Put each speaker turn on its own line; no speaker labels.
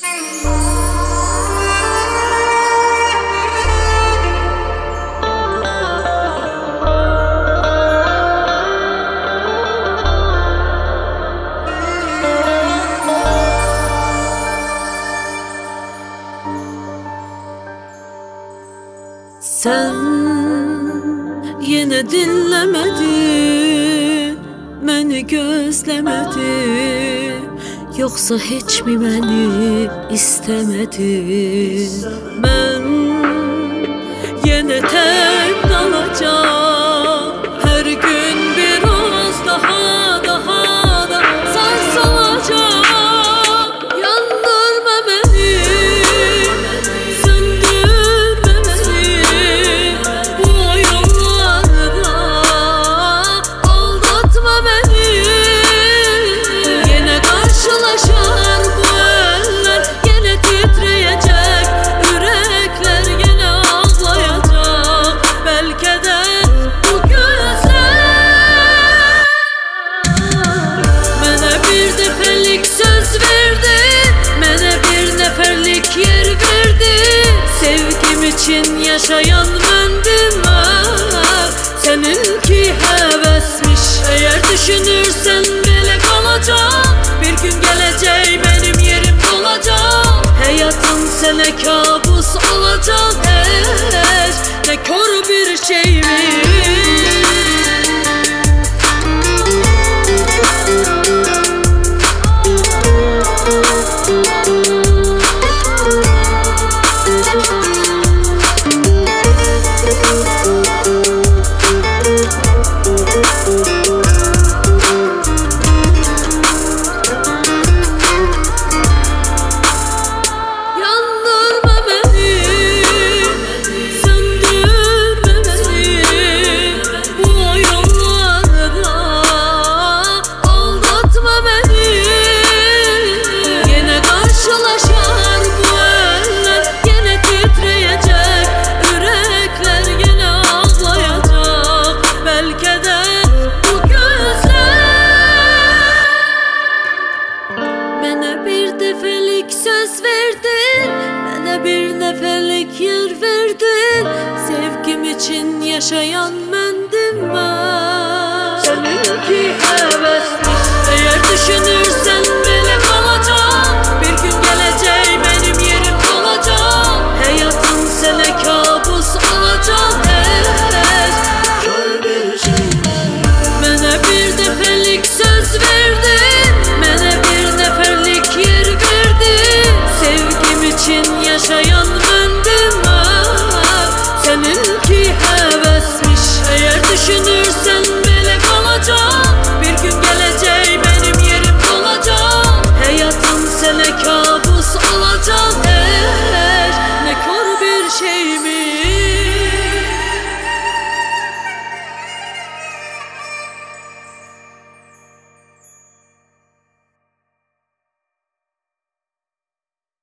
Sen yine dinlemedin, beni gözlemedin. Yoksa hiç mi beni istemedin? Ben yine tek kalacağım, her gün biraz daha da sarsılacağım. Yandırma beni, söndürme beni, bu yollarda aldatma beni. Yine karşılaşar bu eller, yine titreyecek yürekler, yine ağlayacak belki de bu gözler. Bana bir defelik söz verdi, bana bir neferlik yer verdi. Sevgim için yaşayan bendim ben, seninki hevesmiş. Eğer düşünürsen böyle kalacak, bir gün gelecek benim yerim dolacak. Hayatım sana kabus olacak, eş ne kör bir şey mi? Söz verdin, bana bir neferlik yer verdin. Sevgim için yaşayan bendim ben.